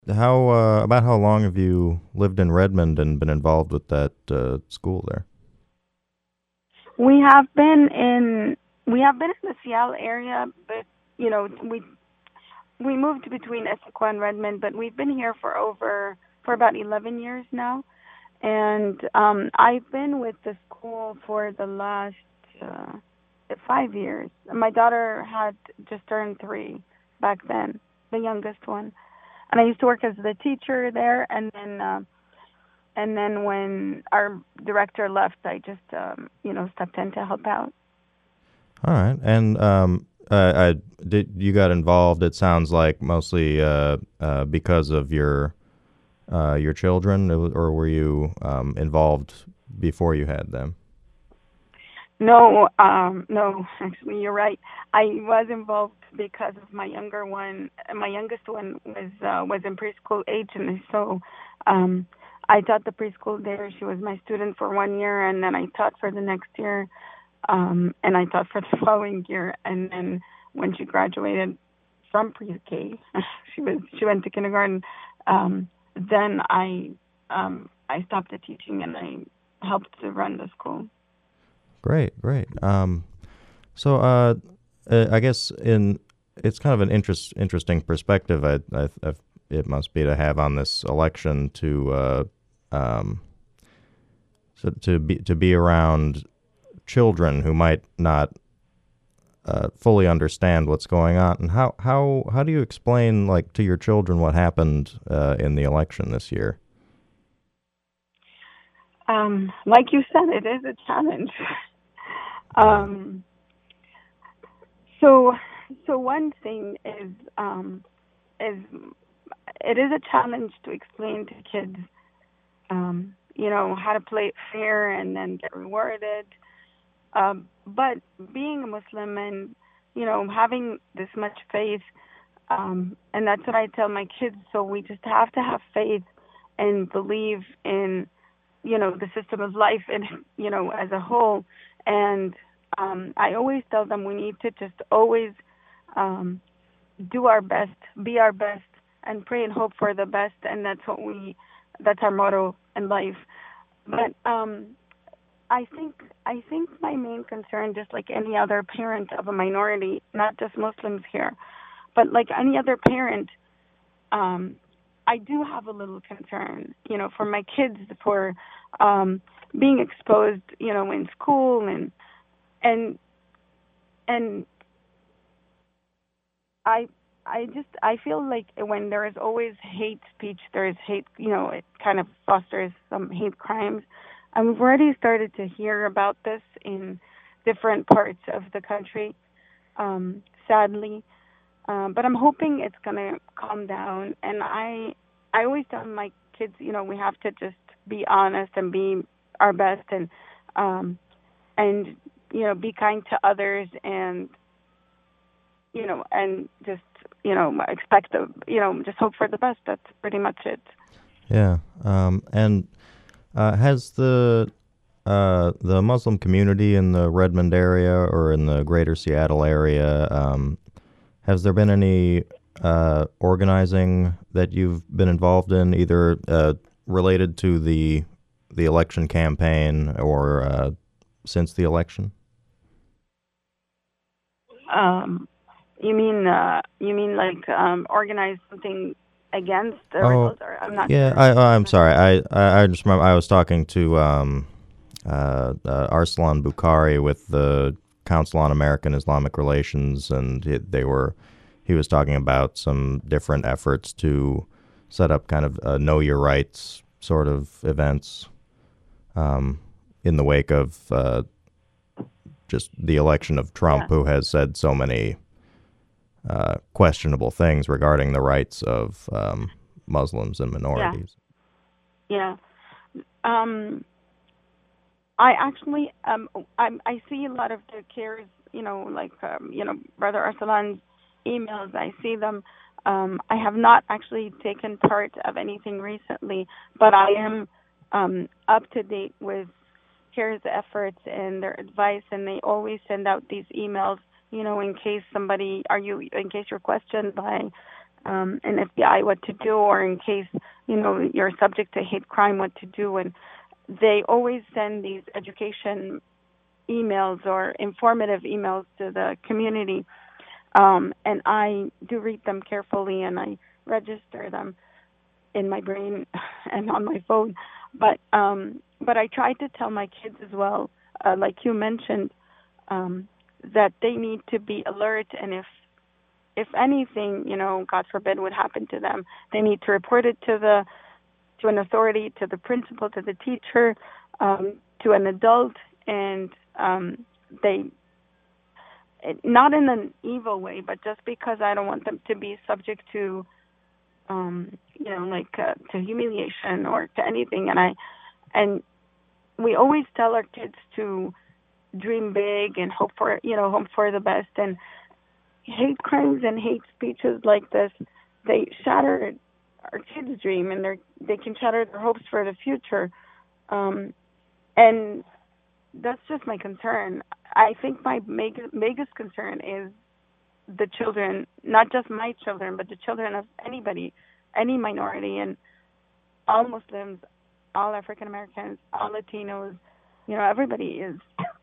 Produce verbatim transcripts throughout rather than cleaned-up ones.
How uh, about how long have you lived in Redmond and been involved with that uh, school there? We have been in we have been in the Seattle area, but you know we we moved between Issaquah and Redmond, but we've been here for over for about eleven years now, and um, I've been with the school for the last uh, five years. My daughter had just turned three back then, the youngest one, and I used to work as the teacher there, and then. Uh, and then when our director left, I just um, you know stepped in to help out. All right, and um, uh, I did you got involved? It sounds like mostly uh, uh, because of your uh, your children, or were you um, involved before you had them? No, um, no, actually, you're right. I was involved because of my younger one. My youngest one was uh, was in preschool age, and so um, I taught the preschool there. She was my student for one year, and then I taught for the next year, um, and I taught for the following year. And then when she graduated from pre-K, she was she went to kindergarten. Um, then I um, I stopped the teaching, and I helped to run the school. Great, great. Um, so uh, uh, I guess in it's kind of an interest interesting perspective. I, I, I it must be to have on this election to uh, um, so to be to be around children who might not uh, fully understand what's going on. And how how how do you explain like to your children what happened uh, in the election this year? Um, like you said, it is a challenge. um, so, so one thing is um, is it is a challenge to explain to kids, um, you know, how to play it fair and then get rewarded. Um, but being a Muslim and you know having this much faith, um, and that's what I tell my kids. So we just have to have faith and believe in you know the system of life and you know as a whole. And um I always tell them we need to just always um do our best, be our best, and pray and hope for the best. And that's what we that's our motto in life. But um i think i think my main concern, just like any other parent of a minority, not just Muslims here, but like any other parent, um, I do have a little concern, you know, for my kids, for um, being exposed, you know, in school. and and and I I just I feel like when there is always hate speech, there is hate, you know, it kind of fosters some hate crimes, and we've already started to hear about this in different parts of the country, um, sadly. Um, but I'm hoping it's gonna calm down. And I, I always tell my kids, you know, we have to just be honest and be our best, and, um, and you know, be kind to others, and you know, and just you know, expect the, you know, just hope for the best. That's pretty much it. Yeah. Um, and uh, has the uh, the Muslim community in the Redmond area or in the greater Seattle area, um, has there been any uh, organizing that you've been involved in, either uh, related to the the election campaign or uh, since the election? Um, you mean, uh, you mean like um, organize something against the Oh, results? Or I'm not yeah. sure I what I'm you're sorry. I I, I just remember I was talking to um, uh, uh, Arslan Bukhari with the Council on American Islamic Relations, and it, they were he was talking about some different efforts to set up kind of uh, know your rights sort of events um, in the wake of uh, just the election of Trump, Yeah, who has said so many uh, questionable things regarding the rights of um, Muslims and yeah, minorities. yeah. Um, I actually um I I see a lot of the cares, you know, like um, you know, Brother Arsalan's emails. I see them. Um, I have not actually taken part of anything recently, but I am um, up to date with CARE's efforts and their advice, and they always send out these emails, you know, in case somebody are you in case you're questioned by um, an F B I what to do, or in case you know you're subject to hate crime, what to do. And they always send these education emails or informative emails to the community, um, and I do read them carefully and I register them in my brain and on my phone. But um, but I try to tell my kids as well, uh, like you mentioned, um, that they need to be alert, and if if anything, you know, God forbid, would happen to them, they need to report it to the to an authority, to the principal, to the teacher, um, to an adult, and um, they not in an evil way, but just because I don't want them to be subject to, um, you know, like uh, to humiliation or to anything. And I and we always tell our kids to dream big and hope for, you know, hope for the best. And hate crimes and hate speeches like this, they shatter our kids' dream, and they they can shatter their hopes for the future. Um, and that's just my concern. I think my meg- biggest concern is the children, not just my children, but the children of anybody, any minority, and all Muslims, all African Americans, all Latinos. You know, everybody is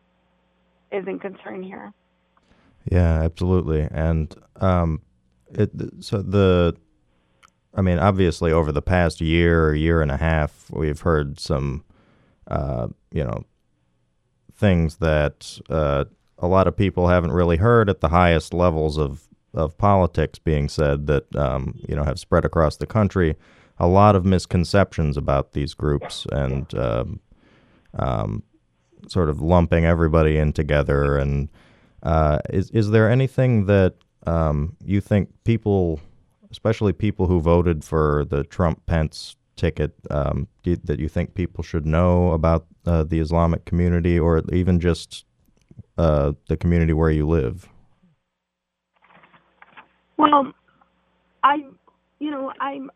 is in concern here. Yeah, absolutely. And um, it so the, I mean, obviously over the past year or year and a half, we've heard some, uh, you know, things that uh, a lot of people haven't really heard at the highest levels of, of politics being said that, um, you know, have spread across the country. A lot of misconceptions about these groups and um, um, sort of lumping everybody in together. And uh, is is there anything that um, you think people, especially people who voted for the Trump-Pence ticket, um, do, that you think people should know about uh, the Islamic community, or even just uh, the community where you live? Well, I, you know, I'm,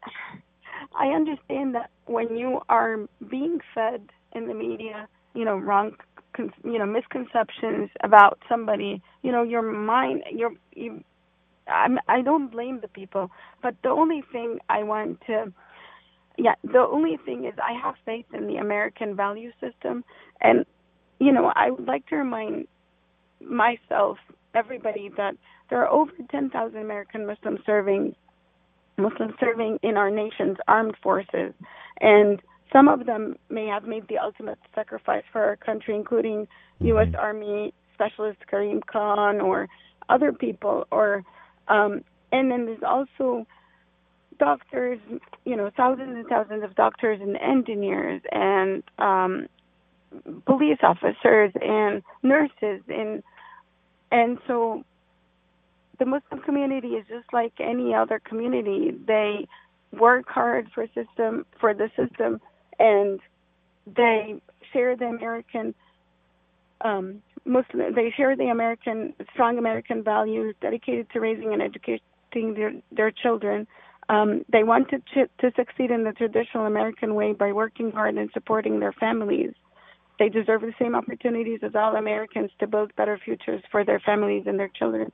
I understand that when you are being fed in the media, you know, wrong, con- you know, misconceptions about somebody, you know, your mind, your, you, I'm, I don't blame the people, but the only thing I want to, yeah, the only thing is I have faith in the American value system, and you know, I would like to remind myself, everybody, that there are over ten thousand American Muslims serving Muslims serving in our nation's armed forces, and some of them may have made the ultimate sacrifice for our country, including U S. Mm-hmm. Army Specialist Kareem Khan or other people, or um, and then there's also doctors, you know, thousands and thousands of doctors and engineers and um, police officers and nurses, and and so the Muslim community is just like any other community. They work hard for system for the system, and they share the American um, Muslim. They share the American strong American values dedicated to raising and educating their their children. Um, they want to ch- to succeed in the traditional American way by working hard and supporting their families. They deserve the same opportunities as all Americans to build better futures for their families and their children.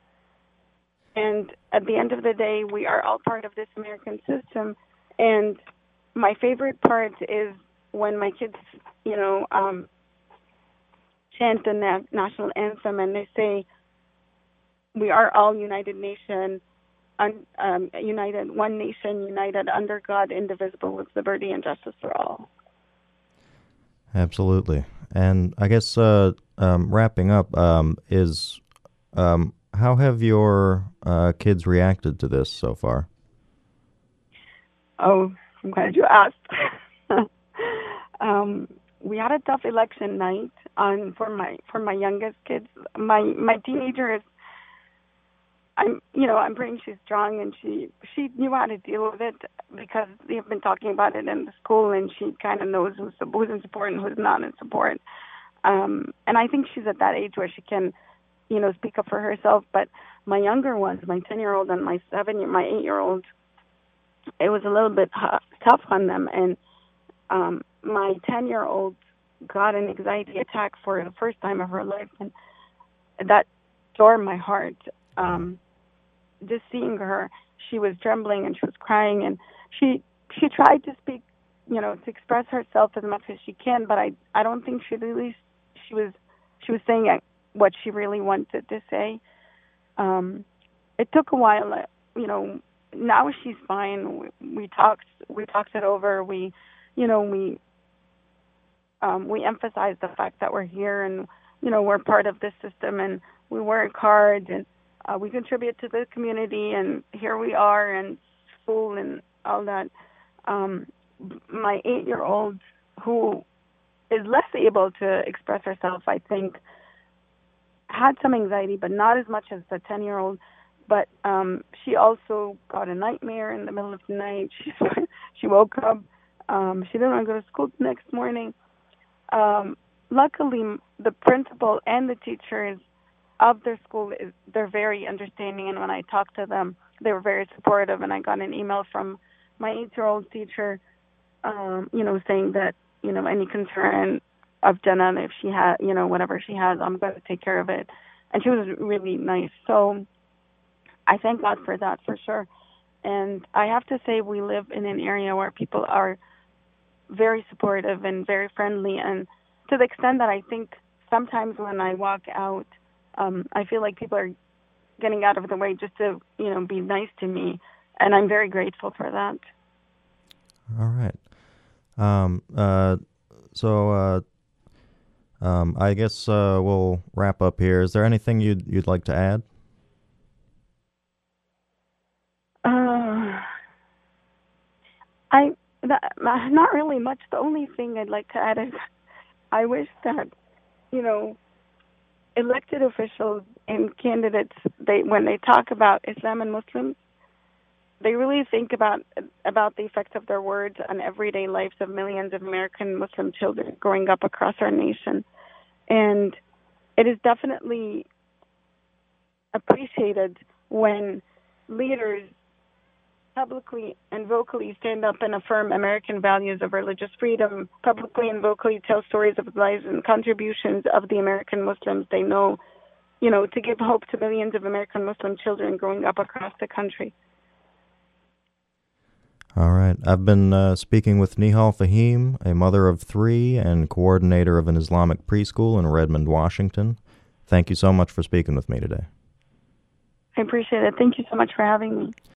And at the end of the day, we are all part of this American system. And my favorite part is when my kids, you know, um, chant the na- national anthem and they say, "We are all United Nation, un- um, united, one nation, united under God, indivisible, with liberty and justice for all." Absolutely. And I guess uh, um, wrapping up um, is um, how have your uh, kids reacted to this so far? Oh, I'm glad you asked. um, we had a tough election night on for my for my youngest kids. My my teenager is, I'm you know I'm praying she's strong, and she she knew how to deal with it because they've been talking about it in the school, and she kind of knows who's who's in support and who's not in support. Um, and I think she's at that age where she can, you know, speak up for herself. But my younger ones, my ten year old and my seven year my eight year old, it was a little bit hu- tough on them. And um, my ten year old got an anxiety attack for the first time of her life, and that tore my heart. Um, just seeing her, she was trembling and she was crying, and she she tried to speak, you know, to express herself as much as she can, but I I don't think she really she was she was saying what she really wanted to say. Um, it took a while, uh, you know. Now she's fine. We, we talked we talked it over. We, you know, we um, we emphasized the fact that we're here and, you know, we're part of this system and we work hard and uh, we contribute to the community and here we are and school and all that. Um, my eight-year-old, who is less able to express herself, I think, had some anxiety, but not as much as the ten-year-old. But um, she also got a nightmare in the middle of the night. She she woke up. Um, she didn't want to go to school the next morning. Um, luckily, the principal and the teachers of their school, is they're very understanding. And when I talked to them, they were very supportive. And I got an email from my eight-year-old teacher, um, you know, saying that, you know, any concern of Jenna, if she had, you know, whatever she has, I'm going to take care of it. And she was really nice. So I thank God for that, for sure. And I have to say, we live in an area where people are very supportive and very friendly, and to the extent that I think sometimes when I walk out, um, I feel like people are getting out of the way just to, you know, be nice to me, and I'm very grateful for that. All right. Um, uh, so uh, um, I guess uh, we'll wrap up here. Is there anything you'd you'd like to add? Uh, I that, not really much. The only thing I'd like to add is I wish that, you know, elected officials and candidates, they when they talk about Islam and Muslims, they really think about about the effects of their words on everyday lives of millions of American Muslim children growing up across our nation. And it is definitely appreciated when leaders publicly and vocally stand up and affirm American values of religious freedom, publicly and vocally tell stories of the lives and contributions of the American Muslims they know, you know, to give hope to millions of American Muslim children growing up across the country. All right. I've been uh, speaking with Nihal Fahim, a mother of three and coordinator of an Islamic preschool in Redmond, Washington. Thank you so much for speaking with me today. I appreciate it. Thank you so much for having me.